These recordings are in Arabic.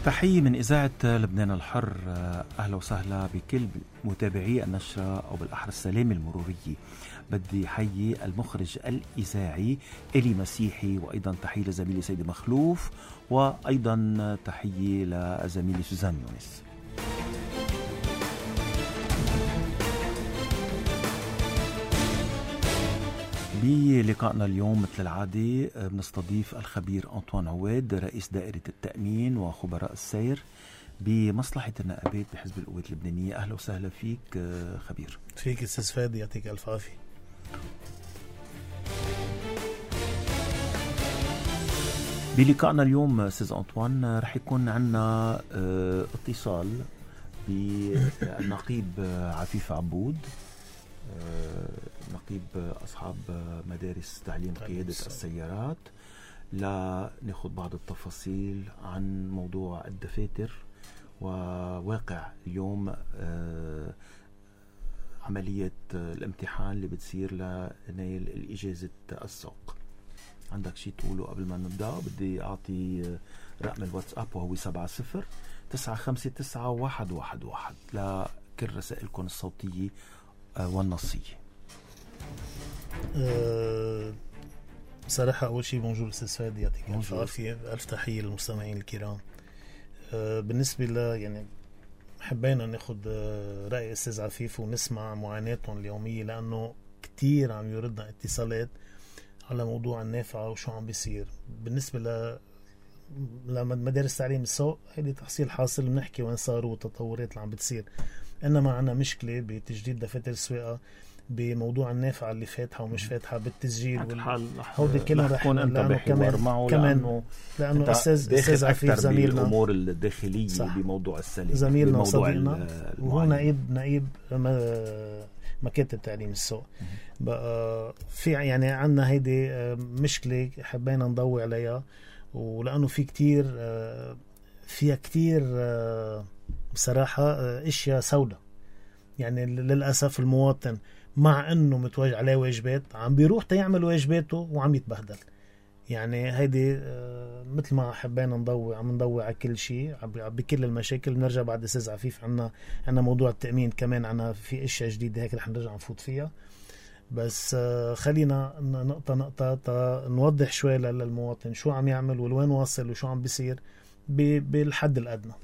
تحية من إذاعة لبنان الحر. أهلا وسهلا بكل متابعي النشرة أو بالأحرى السلام المرورية. بدي حيي المخرج الإذاعي إلي مسيحي، وأيضا تحية لزميلي سيدي مخلوف، وأيضا تحية لزميلي سوزان يونس. بلقائنا اليوم مثل العادة بنستضيف الخبير أنطوان عواد، رئيس دائرة التأمين وخبراء السير بمصلحة النقابات بحزب القوات اللبنانية. أهلا وسهلا فيك خبير. فيك أستاذ فادي، يعطيك ألف عافية. بلقائنا اليوم أستاذ أنطوان رح يكون عنا اتصال بالنقيب عفيف عبود، نقيب أصحاب مدارس تعليم قيادة السيارات، لنأخذ بعض التفاصيل عن موضوع الدفاتر وواقع اليوم عملية الامتحان اللي بتصير لنيل الإجازة السوق. عندك شيء تقوله قبل ما نبدأ؟ بدي أعطي رقم الواتساب وهو 70-959-111 لكل رسائلكم الصوتية والنصية. بصراحة أول شيء بونجور أستاذ فادي، يعطيك ألف عافية، ألف تحية للمستمعين الكرام. بالنسبة يعني حبينا ناخد رأي أستاذ عفيف ونسمع معاناتهم اليومية، لأنه كتير عم يردنا اتصالات على موضوع النافعة وشو عم بيصير بالنسبة لمدارس تعليم السوق. هيدي تحصيل حاصل، بنحكي وين صاروا والتطورات اللي عم بتصير. إنما عنا مشكلة بتجديد دفاتر السواقة، بموضوع النافعة اللي فاتحة ومش فاتحة بالتسجيل. هودي كلها رح نكون انت بحوار معه لأنه أستاذ عفيف زميلنا بالأمور الداخلية بموضوع السلام، زميلنا وصديقنا، وهو نائب مكاتب تعليم السوق. بقى في يعني عنا هيدي مشكلة حبينا نضوي عليها، ولأنه في كتير فيها كتير بصراحة اشياء سوداء. يعني للأسف المواطن مع انه متوجه عليه واجبات عم بيروح تيعمل واجباته وعم يتبهدل. يعني هيدي مثل ما حبينا عم نضوي على كل شيء بكل المشاكل. بنرجع بعد أستاذ عفيف عنا موضوع التأمين كمان، عنا في اشياء جديدة هيك رح نرجع نفوت فيها. بس خلينا نقطة نوضح شوي للمواطن شو عم يعمل والوين واصل وشو عم بيصير بالحد الأدنى.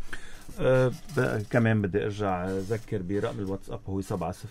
كمان بدي ارجع اذكر برقم الواتساب هو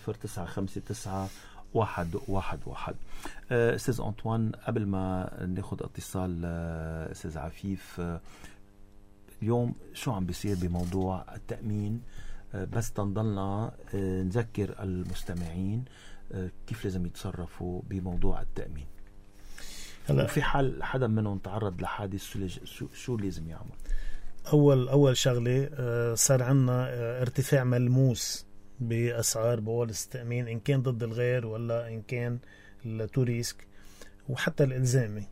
70-959-111. استاذ أنطوان، قبل ما ناخد اتصال استاذ عفيف، اليوم شو عم بيصير بموضوع التأمين؟ بس تنضلنا نذكر المستمعين كيف لازم يتصرفوا بموضوع التأمين. وفي حال حدا منهم تعرض لحادث شو لازم يعمل؟ أول شغلة صار عنا ارتفاع ملموس بأسعار بوليس التأمين، إن كان ضد الغير ولا إن كان التوريسك، وحتى الإلزامي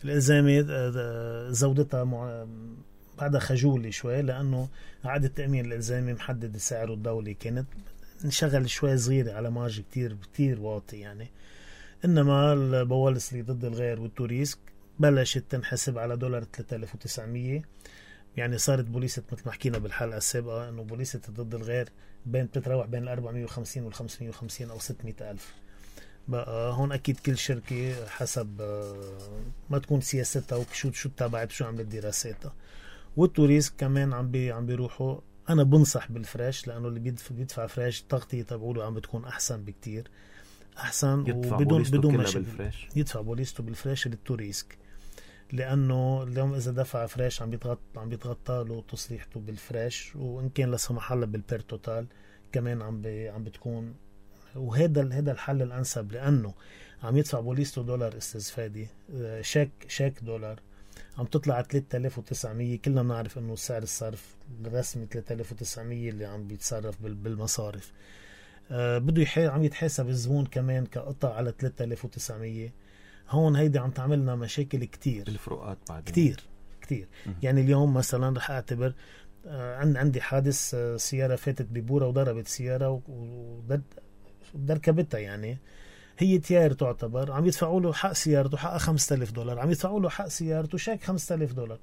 زودتها بعدها خجولة شوي، لأنه عقد التأمين الإلزامي محدد سعره الدولي، كانت نشغل شوي صغيرة على مارج كتير واطي يعني. إنما البوالس اللي ضد الغير والتوريسك بلشت تنحسب على $3,900. يعني صارت بوليسة مثل ما حكينا بالحلقة السابقة إنه بوليسة ضد الغير بتتراوح بين 450 وال550 أو 600,000. بقى هون أكيد كل شركة حسب ما تكون سياستها وشو تابعت وشو عملت دراساتها. والتوريسك كمان عم بيروحوا. أنا بنصح بالفريش، لأنه اللي بيدفع فريش التغطية تبعوله عم بتكون أحسن بكتير، أحسن وبدون مشكلة. يدفع بوليسته بالفريش للتوريسك، لأنه اليوم إذا دفع فريش عم بيتغطى له تصليحته بالفريش، وإن كان لا سمح الله بالبير توتال كمان عم بتكون. وهذا الحل الأنسب، لأنه عم يدفع بوليسته $، أستاذ فادي شيك $، عم تطلع على 3,900. كلنا بنعرف إنه سعر الصرف الرسمي 3,900 اللي عم بيتصرف بالمصارف. بده عم يتحاسب الزبون كمان كقطع على 3,900. هون هيدي عم تعملنا مشاكل كتير، الفروقات بعد كتير. يعني اليوم مثلا رح أعتبر عندي حادث سيارة فاتت ببورة وضربت سيارة ودركبتها. يعني هي تيار تعتبر، عم يدفعوا له حق سيارته حق $5,000، عم يدفعوا له حق سيارته شيك $5,000.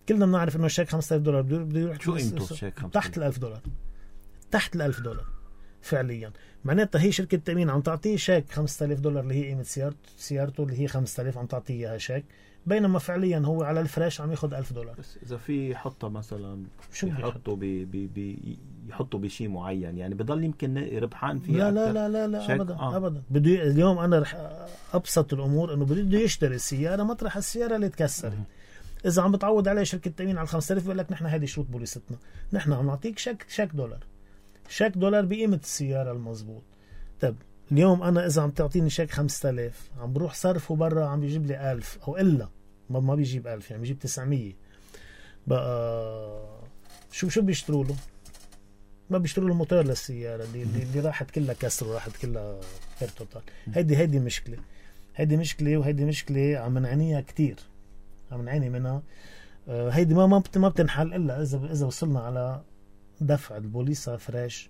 كلنا بنعرف انه شيك $5,000 بده يروح. شو قيمته الشيك؟ تحت $1,000. تحت $1,000 فعليا. معناتها هي شركة تأمين عم تعطيه شيك $5,000 اللي هي قيمة سيارته اللي هي 5,000 عم تعطيه اياها شيك، بينما فعليا هو على الفريش عم ياخد $1,000. بس اذا في يحطها مثلا شو يحطوا يحطوا بشيء معين، يعني بضل يمكن ربحان فيه لا أكثر. لا لا لا ابدا ابدا. بده اليوم انا رح ابسط الامور انه بده يشتري السياره مطرح السياره اللي تكسرت. اذا عم بتعود عليه شركه تامين على 5,000 بقول لك نحن هذه شروط بوليستنا، نحن عم نعطيك شيك دولار، شيك دولار بقيمه السياره المضبوط. طب اليوم انا اذا عم تعطيني شيك 5,000 عم بروح صرفه برا عم بيجيب لي 1000 او الا ما بيجيب 1000 يعني بيجيب 900. بقى شو بيشتروا له؟ ما بيشتروا له موتور للسياره اللي راحت كلها كسر وراحت كلها غير توتال. هيدي مشكله، وهيدي مشكله عم نعانيها كتير، عم نعاني منها. هيدي ما بتنحل الا اذا وصلنا على دفع البوليصه فريش.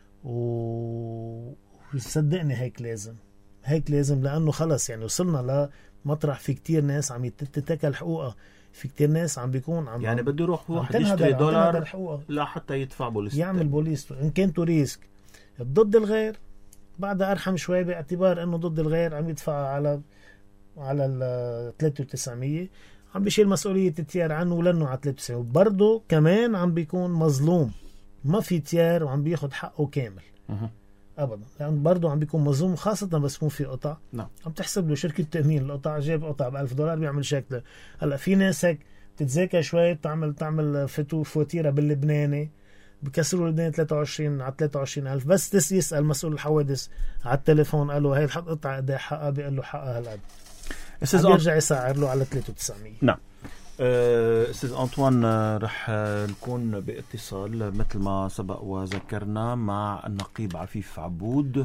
وصدقني هيك لازم لانه خلص يعني وصلنا لمطرح في كتير ناس عم تتكل حقوقها، في كتير ناس عم بيكون يعني بده يروح واحد يشتري دولار لا حتى يدفع بوليس، يعمل بوليس إن كان ريسك ضد الغير. بعدها أرحم شوي باعتبار أنه ضد الغير عم يدفع على ال 3,900 عم بيشيل مسؤولية التيار عنه ولنه على 93. برضه كمان عم بيكون مظلوم، ما في تيار وعم بياخد حقه كامل ابدا، لان برضه عم بيكون مظلوم خاصه بس يكون في قطع. نعم. عم تحسب له شركه تامين القطع، جاب قطع $1,000 بيعمل شيك. هلا في ناس هيك بتتذاكى شوي، بتعمل فواتيره باللبناني بكسروا اللبناني 23 على 23,000 بس يسال مسؤول الحوادث على التليفون قال له هي القطعه قد ايه حقها، بيقول له حقها هالقد، بيرجع يسعر له على 3,900. نعم. أستاذ أنطوان، رح نكون باتصال مثل ما سبق وذكرنا مع النقيب عفيف عبود،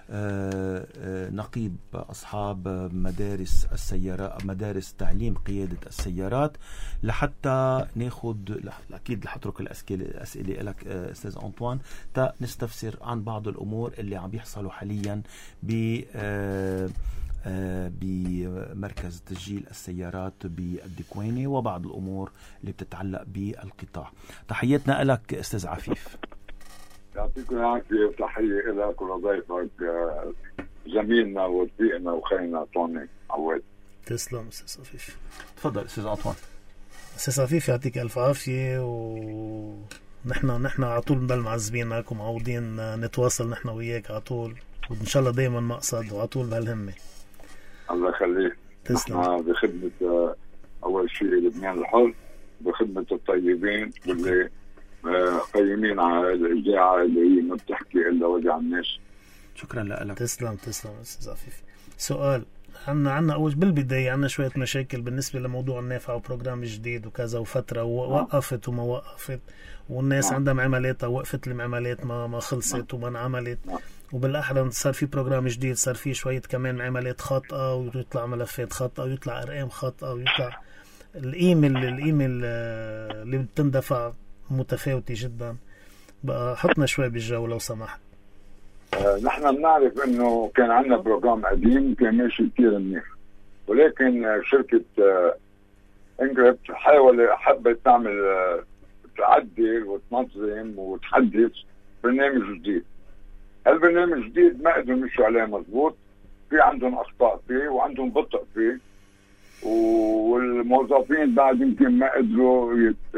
نقيب أصحاب مدارس السيارات، مدارس تعليم قيادة السيارات، لحتى ناخد أكيد رح أترك الأسئلة لك أستاذ أنطوان نستفسر عن بعض الأمور اللي عم بيحصلوا حاليا بمركز تسجيل السيارات بالدكوينة وبعض الأمور اللي بتتعلق بالقطاع. تحياتنا لك أستاذ عفيف. يعطيكم العافية، تحية لك ولضيفك زميلنا ورفيقنا وخينا طوني عواد. تسلم أستاذ عفيف. تفضل أستاذ أنطوان. أستاذ عفيف يعطيك ألف عافية، ونحن على طول بنضل معذبينك ومعودين نتواصل نحن وياك على طول، وإن شاء الله دايما مقصد وعلى طول بهالهمة. الله يخليك. تسلم. بخدمة أول شيء لبنان الحر، بخدمة الطيبين واللي قيمين على الإذاعة اللي هي ما بتحكي إلا وجع الناس. شكرا لك. تسلم أستاذ عفيف. سؤال عنا أول بالبداية عنا شوية مشاكل بالنسبة لموضوع النافعة وبروجرام جديد وكذا وفترة ووقفت وما وقفت، والناس عندها معاملاتها، وقفت المعاملات ما خلصت وما انعملت، وبالأحرى صار في بروجرام جديد، صار في شوية كمان عمليات خاطئة ويطلع ملفات خاطئة ويطلع أرقام خاطئة ويطلع القيمة اللي بتندفع متفاوتة جدا. بقى حطنا شوي بالجو لو سمحت. نحن بنعرف انه كان عندنا بروجرام قديم كان ماشي كتير منيح، ولكن شركة انجريبت حبت تعمل تعدل وتنظم وتحدث برنامج جديد. هالبرنامج الجديد ما قدروا يمشوا عليه مضبوط، في عندهم اخطاء فيه وعندهم بطء فيه، والموظفين بعد يمكن ما قدروا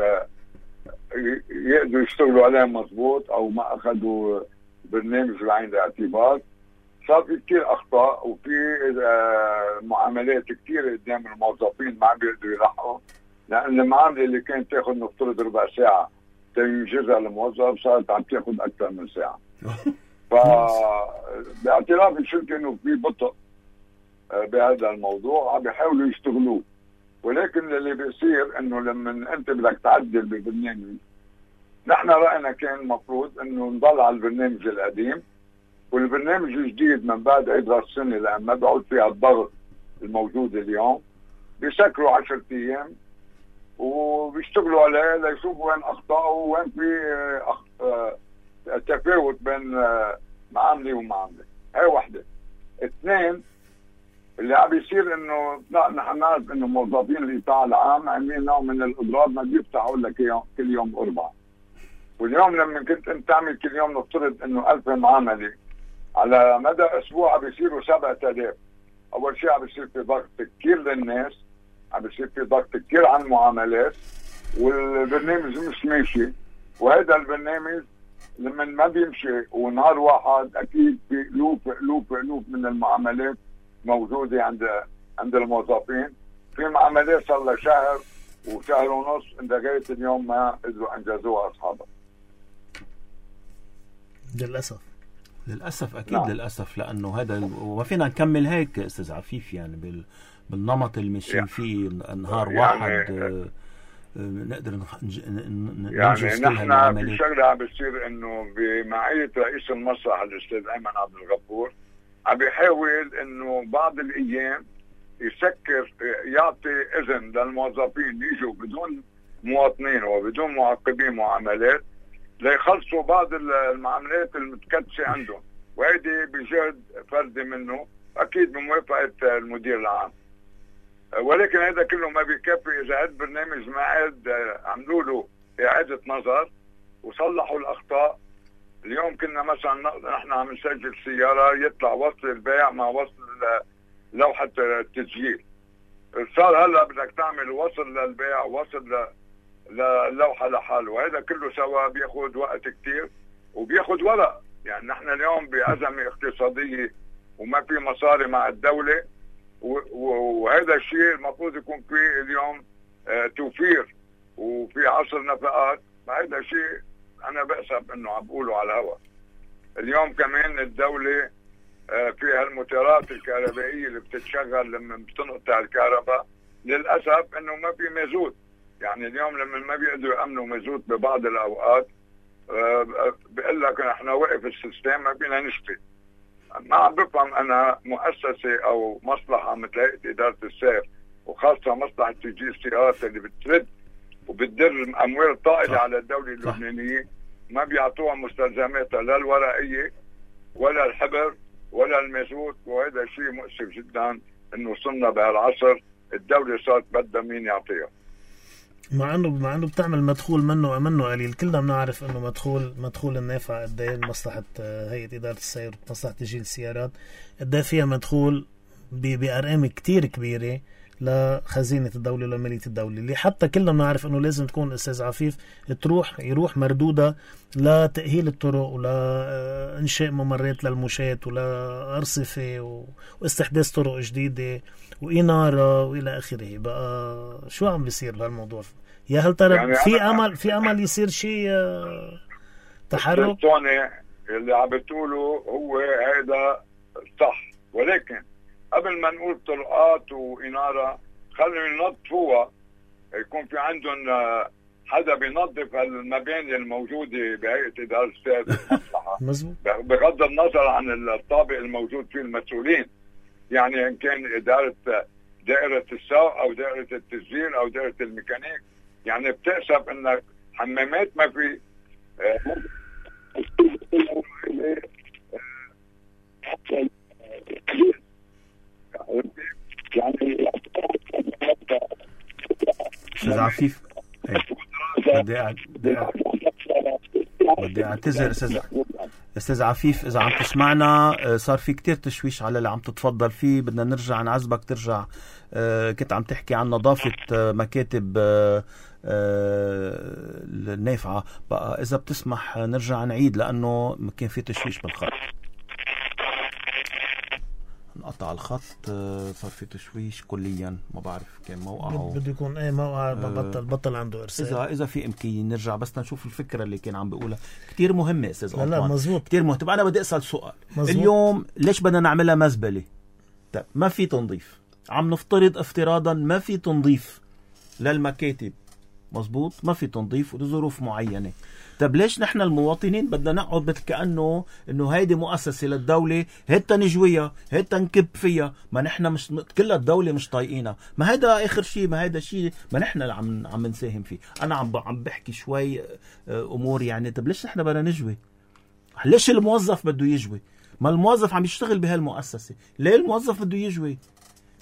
يقدروا يشتغلوا عليه مضبوط او ما اخذوا برنامج بعين الاعتبار. صار في كتير اخطاء وفي معاملات كتير قدام الموظفين ما عم بيقدروا يلحقوا، لان المعامله اللي كانت تاخذ نفترض ربع ساعه تنجزها الموظف صارت عم تاخذ اكثر من ساعه. فباعتراف الشركه انه في بطء بهذا الموضوع عم بيحاولوا يشتغلوه، ولكن اللي بيصير انه لما انت بدك تعدل بالبرنامج، نحن راينا كان المفروض انه نضل على البرنامج القديم، والبرنامج الجديد من بعد عيد راس السنه لان ما بيعود فيها الضغط الموجود اليوم، بيسكروا 10 ايام وبيشتغلوا عليه ليشوفوا وين اخطاوا وين في تفاوت بين معامله ومعامله. هاي وحده. اثنين، اللي عم بيصير انه لا نحن نعرف انه موظفين القطاع العام عاملين نوع من الاضراب، ما بيفتحوا لك كل يوم 4. واليوم لما كنت انت تعمل كل يوم نفترض انه 1000 معامله على مدى اسبوع بيصيروا 7000. اول شيء عم بيصير في ضغط كثير للناس، عم بيصير في ضغط كثير على المعاملات، والبرنامج مش ماشي. وهذا البرنامج لما ما بيمشي ونهار واحد اكيد في الوف من المعاملات موجوده عند الموظفين. في معاملات صار لها شهر وشهر ونص عند لغايه اليوم ما قدروا انجزوها اصحابها. للاسف اكيد نعم. للاسف، لانه هذا وما فينا نكمل هيك استاذ عفيف، يعني بالنمط اللي ماشيين فيه نهار واحد نقدر يعني نحن في شغله عم بتصير انه بمعيه رئيس المسرح الاستاذ ايمن عبد الغفور عم بيحاول انه بعض الايام يسكر يعطي اذن للموظفين يجوا بدون مواطنين وبدون معقبين معاملات ليخلصوا بعض المعاملات المتكدسه عندهم، وهيدي بجهد فردي منه اكيد بموافقه المدير العام. ولكن هذا كله ما بيكفي اذا هذا البرنامج ما عاد عملوا له اعاده نظر وصلحوا الاخطاء. اليوم كنا مثلا نحن عم نسجل سياره يطلع وصل البيع مع وصل لوحه التسجيل، صار هلا بدك تعمل وصل للبيع وصل للوحه لحاله، وهذا كله سوا بياخذ وقت كثير وبياخذ ورق. يعني نحن اليوم بأزمه اقتصاديه وما في مصاري مع الدوله، وهذا الشيء المفروض يكون فيه اليوم توفير وفي عصر نفقات. هذا شيء انا بحسب انه عم بقوله على الهواء. اليوم كمان الدوله فيها الموتورات الكهربائيه اللي بتتشغل لما بتنقطع الكهرباء، للاسف انه ما في مازوت. يعني اليوم لما ما بيقدروا يامنوا مازوت ببعض الاوقات بقول لك نحن وقف السيستم ما فينا نشتري. ما عم بفهم انا مؤسسه او مصلحه مثل هيئه اداره السير وخاصه مصلحه تسجيل السيارات اللي بترد وبتدر اموال طائله على الدوله اللبنانيه ما بيعطوها مستلزماتها لا الورقيه ولا الحبر ولا المازوت. وهذا شيء مؤسف جدا انه وصلنا بهالعصر الدوله صارت بدها مين يعطيها، مع انه بتعمل مدخول منه قليل. كلنا بنعرف انه مدخول النافع قد ايه مصلحه هيئه اداره السير ومصلحه تسجيل السيارات قد ايه فيها مدخول بارقام كتير كبيره لخزينه الدوله ولماليه الدوله، اللي حتى كلنا بنعرف انه لازم تكون استاذ عفيف يروح مردوده لتاهيل الطرق ولا انشاء ممرات للمشاة ولا ارصفه واستحداث طرق جديده وإنارة وإلى آخره. بقى شو عم بيصير بهالموضوع؟ يا هل ترى يعني في أمل يصير شيء تحرك؟ توني اللي عم بتقوله هو هذا صح، ولكن قبل ما نقول طرقات وإنارة خلينا ننظفوها، يكون في عندهم حدا بينظف المباني الموجودة بهيئة إدارة السير بالمصلحة بغض النظر عن الطابق الموجود فيه المسؤولين. يعني ان كان دائرة السوق او دائرة التسجيل او دائرة الميكانيك، يعني بتحسب انك حمامات ما في يعني استاذ عفيف بدي اعتذر استاذ عفيف اذا عم تسمعنا، صار في كتير تشويش على اللي عم تتفضل فيه، بدنا نرجع نعذبك ترجع. كنت عم تحكي عن نظافة مكاتب النافعة، بقى اذا بتسمح نرجع نعيد لانه كان في تشويش بالخط. انقطع الخط، صار في تشويش كليا، ما بعرف كان موقعه بده يكون موقع بطل عنده ارسال. اذا في امكانيه نرجع بس نشوف الفكره اللي كان عم بيقولها كتير مهمه استاذ لا مزبوط كتير مهم. طب انا بدي اسال سؤال مزبوط. اليوم ليش بدنا نعملها مزبله؟ طب ما في تنظيف، عم نفترض افتراضا ما في تنظيف للمكاتب، مزبوط، ما في تنظيف ولظروف معينه. طب ليش نحن المواطنين بدنا نقعد مثل كأنه انه هيدي مؤسسة للدولة، هيدا نجويها، هيدا نكب فيها، ما نحن مش كلها الدولة مش طايقينها، ما هيدا اخر شيء، ما هيدا شيء ما نحن اللي عم نساهم فيه. انا عم بحكي شوي امور يعني. طب ليش نحن بدنا نجوي؟ ليش الموظف بده يجوي؟ ما الموظف عم يشتغل بهالمؤسسة، ليه الموظف بده يجوي؟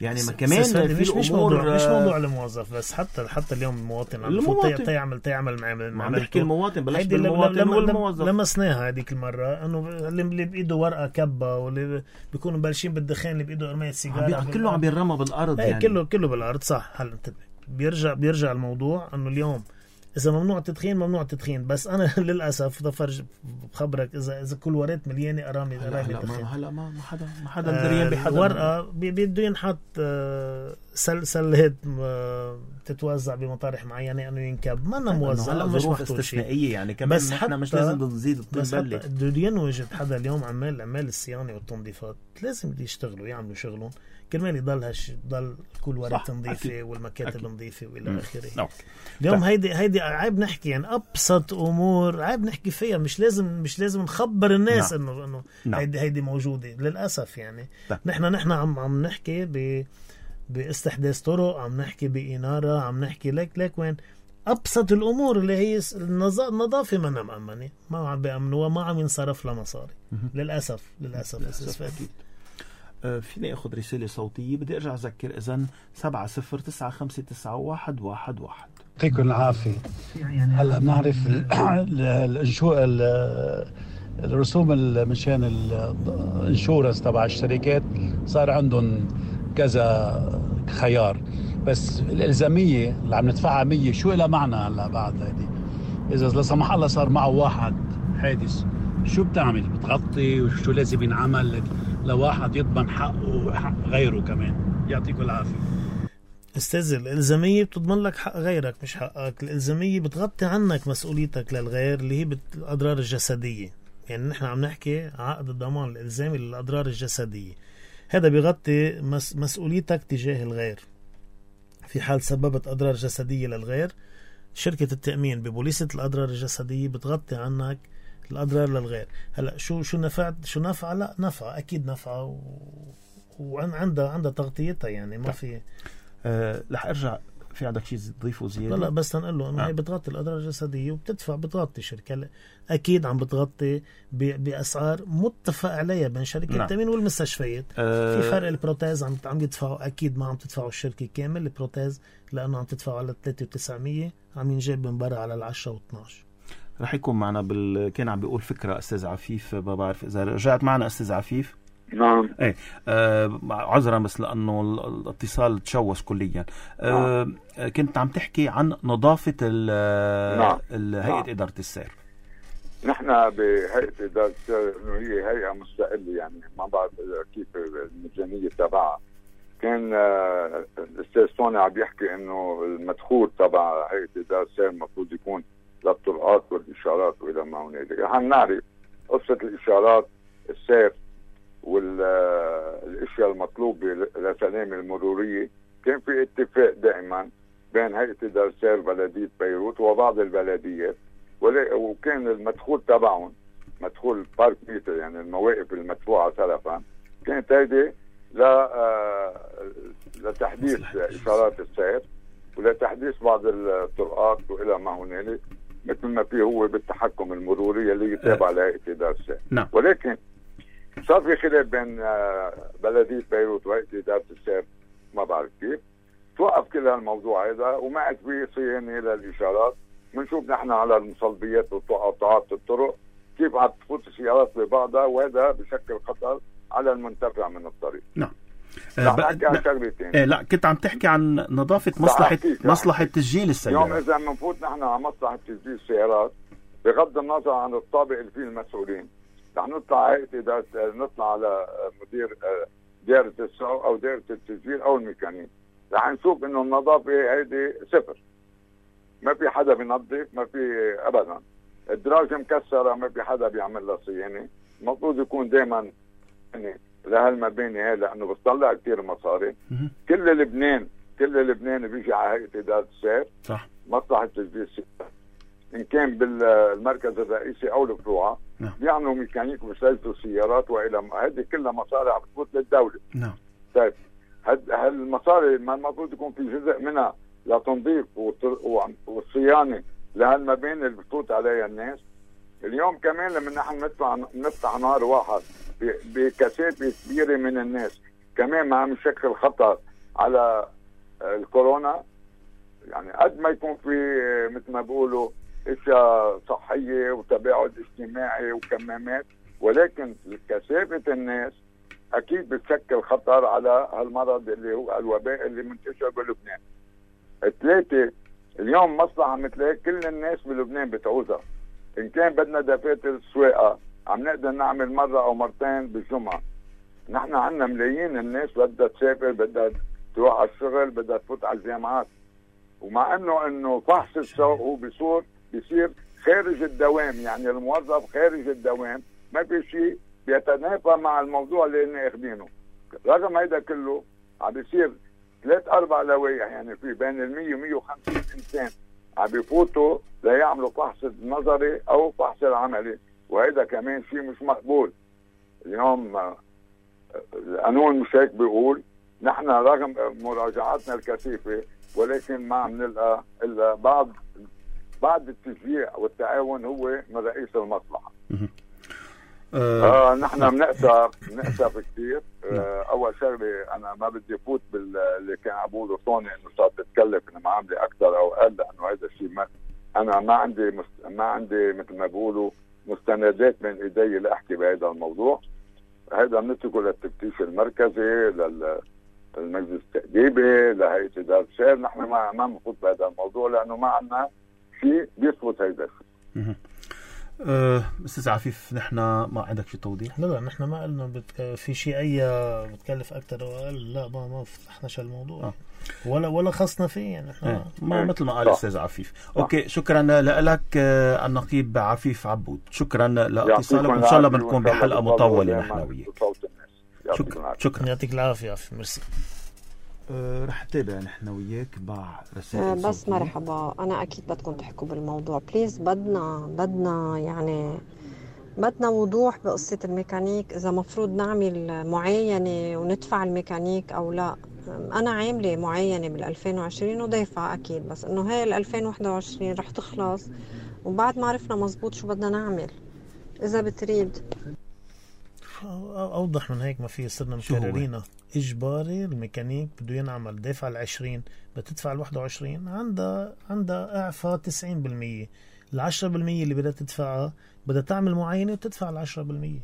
يعني ما كمان في مش موضوع الموظف بس، حتى اليوم المواطن عم تعمل مع عم تحكي المواطن بلاش بالمواطن والموظف. لمسناها هذيك المره انه اللي بايده ورقه كبه واللي بيكونوا بلشين بالدخان اللي بايده قرمية سيجاره كله عم بيرمى بالارض يعني كله بالارض. صح. هلا انتبه بيرجع الموضوع انه اليوم إذا ممنوع التدخين بس أنا للأسف ضفرج بخبرك إذا كل ورقة مليانة أرامي تدخين. هلا ما حدا دريان بحدا. ورقة بده ينحط سلة تتوزع بمطارح معينة أنه ينكب ما أنا موزع مش محطوط شيء يعني كمان بس احنا مش لازم نزيد الطين بده ينوجد حدا اليوم عمال الصيانة والتنظيفات لازم يشتغلوا يعملوا شغلهم كرمال يضل كل ورقة نظيفة والمكاتب نظيفة وإلى آخره. اليوم هيدي عيب نحكي يعني أبسط أمور عيب نحكي فيها، مش لازم نخبر الناس إنه هيدي موجودة للأسف. يعني نحن عم نحكي باستحداث طرق، عم نحكي بإنارة، عم نحكي لك وين أبسط الأمور اللي هي النظافة ما مأمنة، ما عم بيأمنوها، ما عم ينصرف لها مصاري للأسف. أكيد. فيني أخذ رسالة صوتية؟ بدي أرجع أذكر إذن 70959111. يعطيكم العافية. هلا بنعرف الرسوم مشان الانشورنس تبع الشركات صار عندهم كذا خيار، بس الإلزامية اللي عم ندفعها 100 شو لها معنى هلا بعد هذه؟ إذا لا سمح الله صار معه واحد حادث شو بتعمل؟ بتغطي وشو لازم ينعمل لواحد يضمن حقه وحق غيره كمان؟ يعطيكم العافية. استاذ الإلزامية بتضمن لك حق غيرك مش حقك. الإلزامية بتغطي عنك مسؤوليتك للغير اللي هي الأضرار الجسدية. يعني نحن عم نحكي عقد الضمان الإلزامي للأضرار الجسدية، هذا بيغطي مسؤوليتك تجاه الغير. في حال سببت أضرار جسدية للغير، شركة التأمين ببوليسة الأضرار الجسدية بتغطي عنك الأضرار للغير. هلا شو نفع؟ لا نفع أكيد نفع وعندها تغطيتها يعني ما في. رح أرجع في عندك شيء تضيفه زيادة؟ لا بس نقول له انه هي بتغطي الاضرار الجسديه بتغطي شركه اكيد عم بتغطي باسعار متفق عليها بين شركه التامين والمستشفيات. في فرق. البروتيز عم يدفعوا اكيد ما عم تدفعوا الشركه كامل البروتيز لانه عم تدفعوا على 3900 عم ينجاب من برا على 10 و12. رح يكون معنا كان عم بيقول فكره استاذ عفيف، ما بعرف اذا رجعت معنا استاذ عفيف. نعم. ايه عذرا بس لانه الاتصال تشوش كليا. كنت عم تحكي عن نظافه هيئه اداره السير. نحن بهيئه اداره السير انه هي هيئه مستقله، يعني ما بعرف كيف الميزانيه تبعها. كان الاستاذ سوني عم يحكي انه المدخول تبع هيئه اداره السير المفروض يكون للطرقات والاشارات والى ما هنالك. هنعرف قصه الاشارات السير والاشياء المطلوبه للسلامه المروريه. كان في اتفاق دائما بين هيئه اداره السير بلديه بيروت وبعض البلديات، وكان المدخول تبعهم مدخول بارك ميتر، يعني المواقف المدفوعه سلفا، كانت هيدي لتحديث اشارات السير ولتحديث بعض الطرقات والى ما هنالك، مثل ما فيه هو بالتحكم المروري اللي يتابع لهيئه اداره السير. ولكن صار في خلاف بين بلديه بيروت وهيئه اداره السير، ما بعرف كيف توقف كل هالموضوع هذا وما عاد في صيانه للاشارات. بنشوف نحن على المصلبيات وقطاعات الطرق كيف عم تفوت السيارات ببعضها، وهذا بشكل خطر على المنتفع من الطريق. نعم. لا كنت عم تحكي عن نظافه مصلحه تسجيل السيارات. اليوم اذا بنفوت نحن على مصلحه تسجيل السيارات، بغض النظر عن الطابق اللي فيه المسؤولين، رح نطلع نطلع على مدير دائرة السوق أو دائرة التسجيل أو الميكانيك، رح نشوف إنه النظافة هيدي صفر. ما في حدا بينظف، ما في أبدا. الدراجة مكسرة، ما في حدا بيعمل لها صيانة. المفروض يكون دائما يعني لهالمباني هي لأنه بتطلع كتير مصاري. كل لبنان بيجي على هيئة إدارة السير، صح، مصلحة تسجيل السيارات، إن كان بالمركز الرئيسي أو الفروع، بيعملوا ميكانيك وبيسلسوا السيارات وإلى هذه كلها مصاري عم بتفوت للدولة. نعم. طيب هالمصاري ما المفروض يكون في جزء منها لتنظيف والصيانة لهالمباني اللي بتفوت عليها الناس. اليوم كمان لما نحن ندفع نهار واحد بكثافة كبيرة من الناس، كمان ما عم يشكل خطر على الكورونا. يعني قد ما يكون في مثل ما بيقولوا اشياء صحيه وتباعد اجتماعي وكمامات، ولكن كثافه الناس اكيد بتشكل خطر على هالمرض اللي هو الوباء اللي منتشر بلبنان. 3 اليوم مصلحه مثل هيك كل الناس بلبنان بتعوزها. ان كان بدنا دفاتر السواقه عم نقدر نعمل مره او مرتين بالجمعه. نحن عندنا ملايين الناس بدها تسافر، بدها تروح على الشغل، بدها تفوت على الجامعات، ومع انه فحص السوق هو بيصير خارج الدوام، يعني الموظف خارج الدوام ما في شيء بيتنافى مع الموضوع اللي إحنا اخذينه. رغم هيدا كله عم بيصير 3-4 لوائح، يعني في بين 100 و150 انسان عم بيفوتوا ليعملوا فحص النظري او فحص العملي، وهيدا كمان شيء مش مقبول. اليوم القانون مش هيك بيقول. نحن رغم مراجعاتنا الكثيفه ولكن ما عم نلقى الا بعض التشجيع والتعاون هو من رئيس المصلحه. نحن بنأسف كثير. اول شغله انا ما بدي افوت باللي كان عم بقوله سوني انه صار تتكلف انه معامله اكثر او اقل، لانه هذا الشيء انا ما عندي مثل ما بقولوا مستندات من ايدي لاحكي بهذا الموضوع. هذا بنتركه للتفتيش المركزي، للمجلس التأديبي، لهيئة إدارة السير. نحن ما بنفوت بهذا الموضوع لأنه ما عندنا شيء بيثبت هيدا الشيء. أستاذ عفيف، نحن ما عندك شيء توضيح؟ لا نحن ما قلنا في شيء بتكلف أكثر أو أقل. لا ما فتحناش الموضوع ولا خصنا فيه. يعني نحن ما مثل ما قال الأستاذ عفيف. أوكي، شكرا لك النقيب عفيف عبود. شكرا لاتصالك، وإن شاء الله بنكون بحلقة مطولة نحن وياك. شكرا، يعطيك العافية. ميرسي. رح نتابع نحن وياك مع رسائل بس صوتية. مرحبا. أنا أكيد بدكم تحكوا بالموضوع بليز. بدنا يعني بدنا وضوح بقصة الميكانيك، إذا مفروض نعمل معاينة وندفع الميكانيك أو لا. أنا عاملة معاينة بال2020 ودافعة أكيد، بس إنه هاي 2021 رح تخلص وبعد ما عرفنا مزبوط شو بدنا نعمل. إذا بتريد أوضح من هيك ما في. صرنا مكررين إجباري الميكانيك بده ينعمل دافع 20 بتدفع 21 عندها إعفاء 90%. 10% اللي بدها تدفعها بدها تعمل معاينة وتدفع 10%.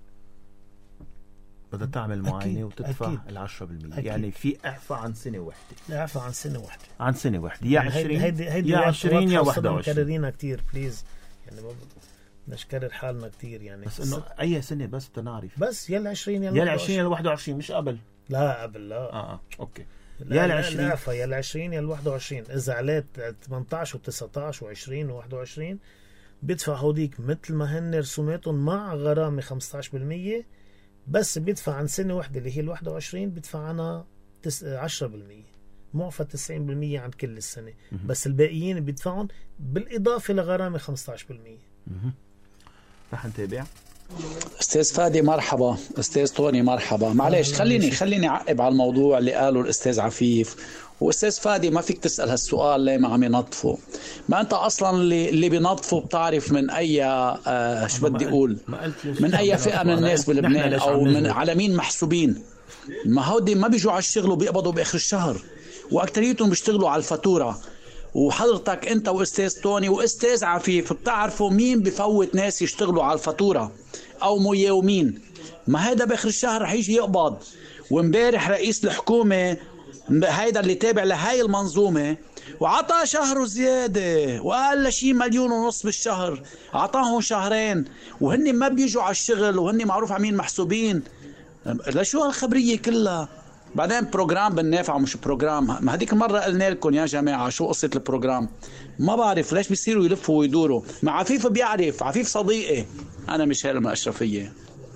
بدها تعمل معاينة وتدفع 10%. يعني في إعفاء عن سنة واحدة. إعفاء عن سنة واحدة. عن سنة واحدة، يا 20 يا 20 يا 21. مكررين كتير بليز، يعني نشكرر حالنا كتير يعني. بس انه اي سنه بس تنعرف، بس يا 20 يا 20 يا 21 مش قبل. لا قبل لا. اوكي. يا 20 يا 20 يا 21. اذا عليت 18 و19 و20 و21 بيدفع هوديك مثل ما هن رسوماتهم مع غرامه 15%. بس بيدفع عن سنه واحده اللي هي 21 بيدفع عنها 10%، معفى 90% عن كل السنه. بس الباقيين بيدفعون بالاضافه لغرامه 15%. رح نتابع. استاذ فادي مرحبا، استاذ طوني مرحبا. معلش خليني اعقب على الموضوع اللي قاله الاستاذ عفيف. واستاذ فادي ما فيك تسال هالسؤال ليه ما عم ينظفوا. ما انت اصلا اللي بينظفوا بتعرف من اي شو بدي اقول من اي فئه من الناس بلبنان او من على مين محسوبين. ما هودي ما بيجوا على الشغل وبيقبضوا باخر الشهر، واكثريتهم بيشتغلوا على الفاتوره. وحضرتك انت واستاذ توني واستاذ عفيف بتعرفوا مين بفوت ناس يشتغلوا على الفاتوره او ميومين. ما هيدا باخر الشهر رح يجي يقبض. وامبارح رئيس الحكومه هيدا اللي تابع لهاي المنظومه وعطى شهر زياده وقال له شي 1.5 مليون بالشهر. عطاهم شهرين وهن ما بيجوا على الشغل وهن معروف عمين محسوبين. لشو هالخبريه كلها؟ بعدين بروجرام بالنافع ومش بروجرام. ما هديك المرة قلنا لكم يا جماعة شو قصة البروجرام. ما بعرف ليش بيصيروا يلفوا ويدوروا. مع عفيف بيعرف، عفيف صديقي. أنا مش هالما أشرفية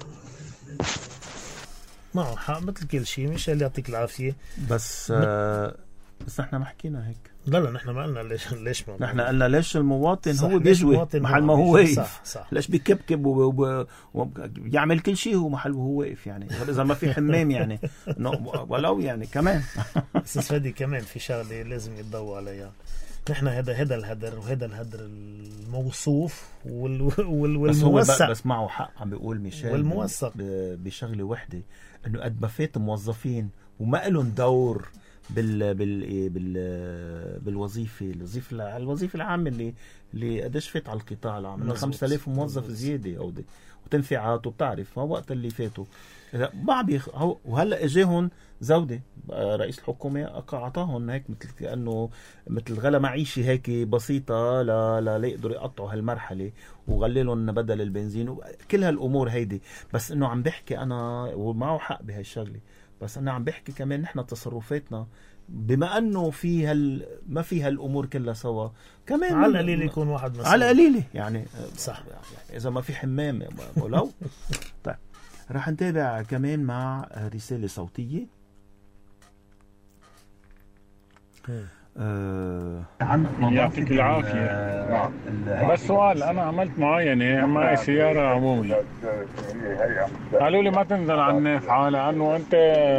معه حق مثل كل شيء. مش اللي يعطيك العافية. بس نحن ما حكينا هيك. لا نحن ما قلنا ليش ما نحن قلنا ليش المواطن هو بيجوي محل ما هو واقف. صح. ليش بيكبكب ويعمل كل شيء هو محل وهو واقف. يعني إذا ما في حمام يعني ولو يعني كمان. بس فادي كمان في شغلة لازم يتضوى عليها. نحن هذا الهدر وهذا الهدر الموصوف والموثق. بس معه حق عم بيقول ميشيل والموثق بشغله وحده انه قد ما فات موظفين وما لهم دور بالوظيفة العامة اللي قديش فات على القطاع العام 5000 موظف زيادة أو وتنفيعات، وبتعرف ما وقت اللي فاتوا وهلأ اجاهن زودة رئيس الحكومة أعطاهم هيك مثل كأنه مثل غلا معيشي هيك بسيطة لا يقدروا يقطعوا هالمرحلة، وغللهم بدل البنزين وكل هالأمور هيدي. بس إنه عم بحكي أنا ومعه حق بهالشغلة، بس أنا عم بحكي كمان نحن تصرفاتنا بما أنه ما في هالأمور كلها سوا كمان على القليل يكون واحد مسؤول، على القليل يعني صح يعني إذا ما في حمام ولو طيب راح نتابع كمان مع رسالة صوتية. يعطيك العافية. بس سؤال، أنا عملت معاينة معي سيارة عمومية، قالوا لي ما تنزل على النافعة لأنه أنت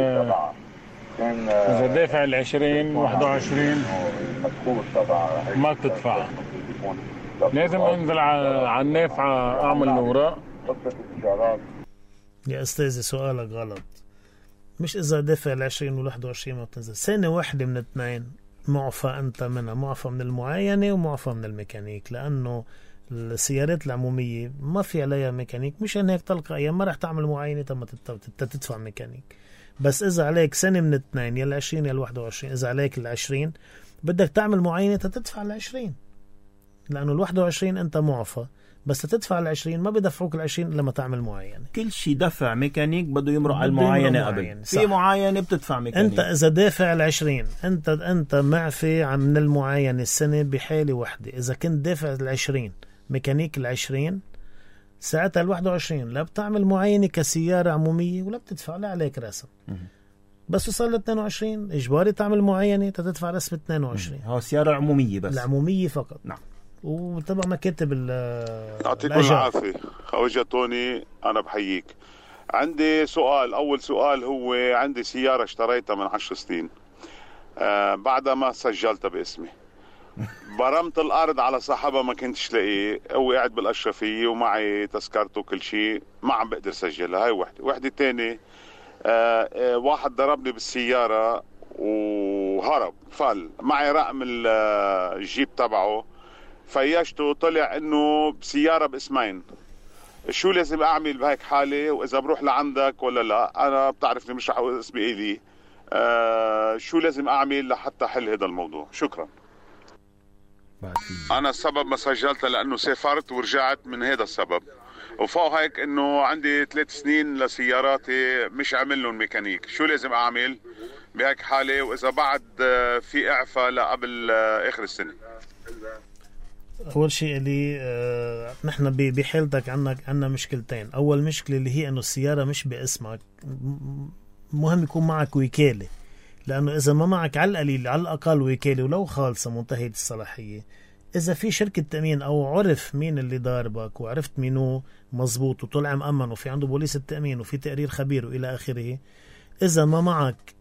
إذا دافع 20 21 ما بتدفع، لازم أنزل على النافعة أعمل الأوراق. يا أستاذي سؤالك غلط، مش إذا دافع 20 و21 ما بتنزل، سنة واحدة من اثنين معفى أنت منها، معفى من المعاينة ومعفى من الميكانيك، لأنه السيارات العمومية ما في عليها ميكانيك، مش هيك تلقى أيام ما رح تعمل معاينة تم تدفع ميكانيك. بس إذا عليك سنة من اثنين، يا 20 يا 21، إذا عليك 20 بدك تعمل معاينة تدفع 20، لأنه 21 أنت معفى، بس تدفع 20 ما بدفعوك 20 لما تعمل معاينة. كل شيء دفع ميكانيك بده يمرق على المعاينة قبل، في معاينة بتدفع ميكانيك. انت اذا دافع 20 انت معفي من المعاينة السنة بحالة واحدة. اذا كنت دافع 20 ميكانيك 20 ساعتها 21 لا بتعمل معاينة كسيارة عمومية ولا بتدفع، لا عليك رسم. بس وصل ل 22 اجباري تعمل معاينة تدفع رسم 22. هو سيارة عمومية بس، العمومية فقط. نعم. وطبعا مكاتب يعطيكم العافية. خوجة توني أنا بحييك. عندي سؤال، أول سؤال هو عندي سيارة اشتريتها من 10 سنين، بعد ما سجلتها باسمي برمت الأرض على صاحبها ما كنتش لاقيه، هو قاعد بالأشرفية ومعي تذكرته وكل شيء، ما عم بقدر سجلها. هاي وحدة تاني واحد ضربني بالسيارة وهرب فل معي رقم الجيب تبعه، فيشته طلع انه بسيارة باسمين. شو لازم اعمل بهيك حالة؟ واذا بروح لعندك ولا لا؟ انا بتعرفني مش رح اقول اسمي ايدي. شو لازم اعمل لحتى حل هذا الموضوع؟ شكرا. انا السبب ما سجلتها لانه سافرت ورجعت من هذا السبب، وفوق هيك انه عندي 3 سنين لسياراتي مش عامل لهم ميكانيك. شو لازم اعمل بهيك حالة؟ واذا بعد في اعفاء لقبل اخر السنة؟ أول شيء اللي نحن بحالتك عنا مشكلتين. أول مشكلة اللي هي أنه السيارة مش باسمك، مهم يكون معك وكالة، لأنه إذا ما معك على القليل على الأقل وكالة ولو خالصة منتهية الصلاحية، إذا في شركة تأمين أو عرف مين اللي ضاربك وعرفت مينو مزبوط وطلع مأمن وفي عنده بوليس التأمين وفي تقرير خبير وإلى آخره، إذا ما معك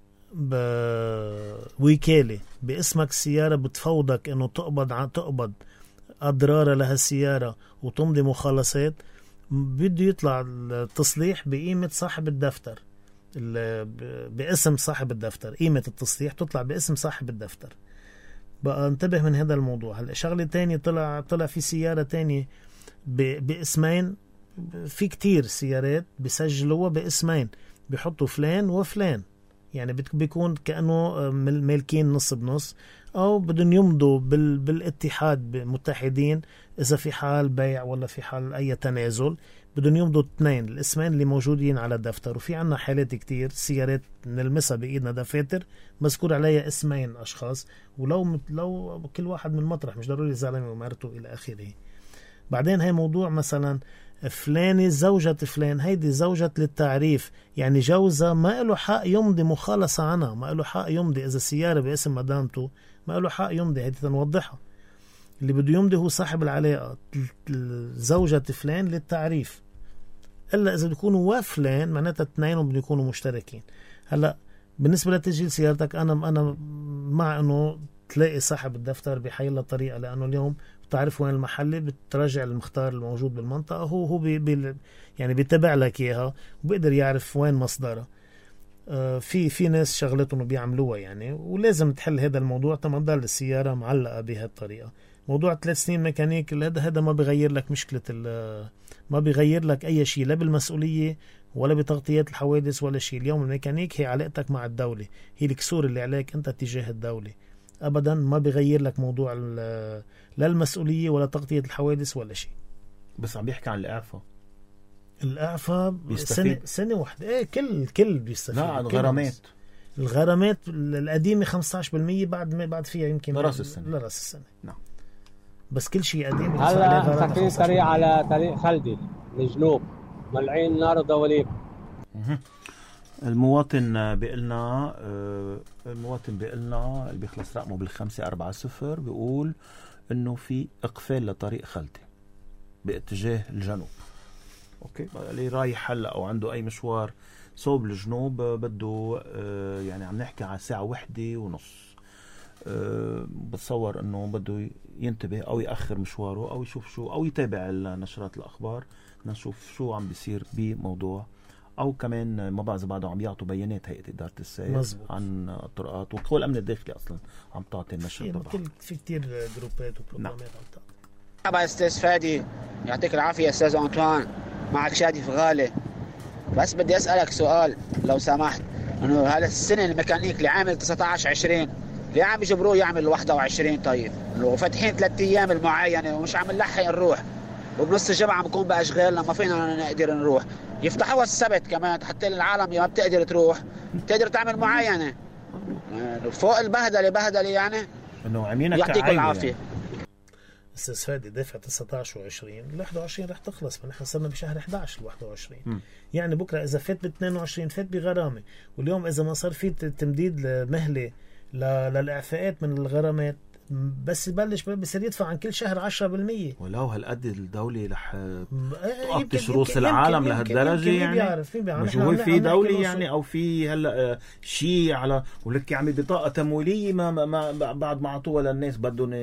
وكالة باسمك السيارة بتفوضك أنه تقبض أضرار لها السيارة وتمضي مخالصات، بده يطلع التصليح بقيمة صاحب الدفتر، باسم صاحب الدفتر، قيمة التصليح تطلع باسم صاحب الدفتر. بقى انتبه من هذا الموضوع. هلا شغلة تانية، طلع في سيارة تانية باسمين، في كتير سيارات بيسجلوها باسمين، بيحطوا فلان وفلان، يعني بيكون كأنه مالكين نص بنص، أو بدهم يمضوا بالاتحاد متحدين إذا في حال بيع ولا في حال أي تنازل، بدهم يمضوا 2 الاسمين اللي موجودين على الدفتر. وفي عنا حالات كتير سيارات نلمسها بإيدنا دفاتر مذكور عليها اسمين أشخاص، لو كل واحد من مطرح، مش ضروري زلمة ومرته إلى آخره. بعدين هاي موضوع مثلا فلانة زوجة فلان، هيدي زوجة للتعريف، يعني جوزها ما له حق يمضي مخالصة عنها، ما له حق يمضي إذا السيارة باسم مدامته ما له حق يمضي. هيدي تنوضحها. اللي بده يمضي هو صاحب العلاقة، زوجة فلان للتعريف، إلا إذا بيكونوا وفلان معناتها 2 بده يكونوا مشتركين. هلا بالنسبة لتسجيل سيارتك، أنا مع إنه تلاقي صاحب الدفتر بحيلة طريقة، لأنه اليوم بتعرف وين المحل، بتراجع المختار الموجود بالمنطقة، هو يعني بيتبع لك إياها وبيقدر يعرف وين مصدرها. في ناس شغلتهم بيعملوها يعني، ولازم تحل هذا الموضوع تمضل السيارة معلقة بهذه الطريقة. موضوع 3 سنين ميكانيك هذا ما بيغير لك مشكلة، ما بيغير لك أي شيء، لا بالمسؤولية ولا بتغطيات الحوادث ولا شيء. اليوم الميكانيك هي علاقتك مع الدولة، هي الكسور اللي عليك أنت تجاه الدولة. أبدا ما بيغير لك موضوع لا المسؤولية ولا تغطية الحوادث ولا شيء. بس عم بيحكي عن الإعفاء سنة واحدة. ايه كل بيستفيد. لا عن الغرامات القديمة 15% بعد فيها يمكن لراس السنة. نعم. بس كل شيء قديم. هلا ساكنين طريق على طريق خلدي للجنوب ملعين نار ودواليب. المواطن بيقلنا اللي بيخلص رقمه بال540 بيقول انه في اقفال لطريق خلدي باتجاه الجنوب. اوكي، اللي رايح هلا او عنده اي مشوار صوب الجنوب بده يعني عم نحكي على ساعة 1:30. بتصور انه بده ينتبه او يأخر مشواره او يشوف شو او يتابع نشرات الاخبار نشوف شو عم بيصير بموضوع، او كمان ما بعرف اذا بعده عم يعطوا بيانات هيئة إدارة السير عن الطرقات. وقوى الامن الداخلي اصلا عم تعطي النشر تبعها. في كتير جروبات وبروجرامات عم تعطي. طبعا استاذ فادي يعطيك العافية استاذ أنطوان، معك شادي فغالي. بس بدي أسألك سؤال لو سمحت، انه هذا السنة الميكانيك اللي عامل 19-20 ليه عم يجبروه يعمل 21؟ طيب لو فاتحين 3 أيام المعاينة ومش عم نلحق نروح، وبنص الجمعة عم نكون بأشغال لما فينا نقدر نروح، يفتحوها السبت كمان حتى العالم ما بتقدر تروح تقدر تعمل معاينة فوق بهدلة يعني. انه عمينك يعطيك العافية يعني. استاذ فادي دافع 19 و20 ال21 رح تخلص، فنحن صرنا بشهر 11 ال21 يعني بكره اذا فات ب22 فات بغرامه، واليوم اذا ما صار في تمديد مهله للاعفاءات من الغرامات بس يبلش بصير يدفع عن كل شهر 10%. ولو هالقد الدولة رح تقطش رؤوس العالم لهالدرجة يعني؟ مش هو في دولة يعني او في هلا شيء على ولك عم بطاقة تمويلية ما بعد ما عطوها للناس بدهم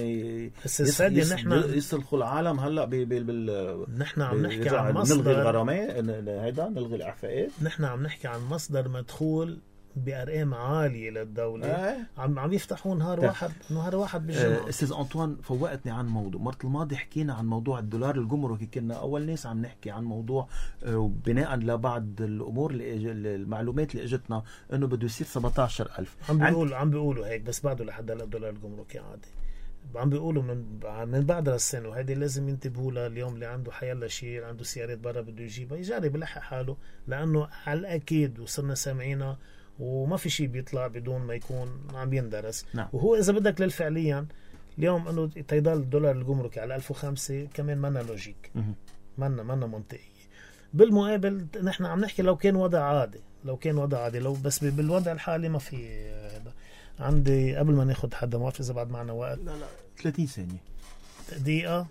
يسلخوا العالم هلا نحن عم نحكي عن مصدر نلغي الغرامات هيدا نلغي الاعفاءات. نحن عم نحكي عن مصدر مدخول بأرقام عالية للدولة. عم يفتحون نهار واحد بالجمعة. استاذ أنطوان فوقتني عن موضوع مرة الماضي حكينا عن موضوع الدولار الجمركي، كنا أول ناس عم نحكي عن موضوع بناء لبعض الأمور المعلومات اللي اجتنا إنه بده يصير 17,000. عم بيقولوا هيك بس بعده لحد هلا الدولار الجمركي عادي. عم بيقولوا من بعد السنة، وهذه لازم ينتبهوا لها. اليوم اللي عنده حيلا شيء عنده سيارات برا بده يجيبها يجرب يلحق حاله، لأنه على الأكيد وصلنا سامعينها وما في شيء بيطلع بدون ما يكون عم يندرس. نعم. وهو إذا بدك للفعليا اليوم أنه تيضل الدولار الجمركي على 1005 كمان منا لوجيك، منا منطقية. بالمقابل نحن عم نحكي لو كان وضع عادي لو بس بالوضع الحالي ما في هذا. عندي قبل ما ناخد حدا ما بعرف إذا بعد معنا وقت. لا 30 ثانية دقيقة.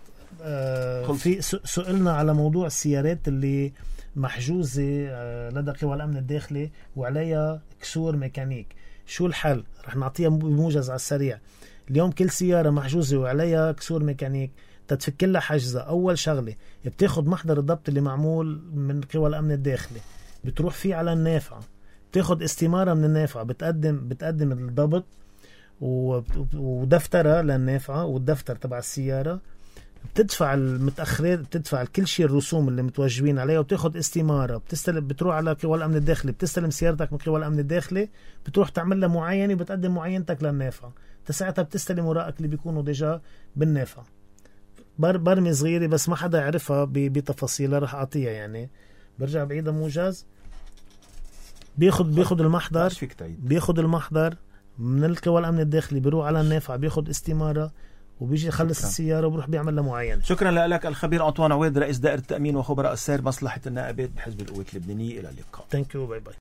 في سئلنا على موضوع السيارات اللي محجوزة لدى قوى الأمن الداخلي وعليها كسور ميكانيك، شو الحل؟ رح نعطيها بموجز على السريع. اليوم كل سيارة محجوزة وعليها كسور ميكانيك تتفك لها حجزة، أول شغلة بتاخد محضر الضبط اللي معمول من قوى الأمن الداخلي، بتروح فيه على النافعة، بتاخد استمارة من النافعة، بتقدم الضبط ودفترها للنافعة والدفتر تبع السيارة، بتدفع المتأخرات، بتدفع كل شيء الرسوم اللي متوجبين عليها، وبتاخد استمارة، بتستلم، بتروح على قوى الأمن الداخلي، بتستلم سيارتك من قوى الأمن الداخلي، بتروح تعمل لها معاينة، بتقدم معاينتك للنافعة، ساعتها بتستلم ورائك اللي بيكونوا ديجا بالنافعة. برمي صغيرة بس ما حدا يعرفها بتفاصيلها رح أعطيها يعني. برجع بعيدها موجز. بياخد المحضر من القوى الأمن الداخلي، بيروح على النافعة، بياخد استمارة وبيجي يخلص السيارة وبروح بيعمل لها معاينة. شكرا لك الخبير أنطوان عويد، رئيس دائرة التأمين وخبراء السير مصلحة النائبات بحزب القوات اللبنانية. إلى اللقاء. Thank you. باي باي.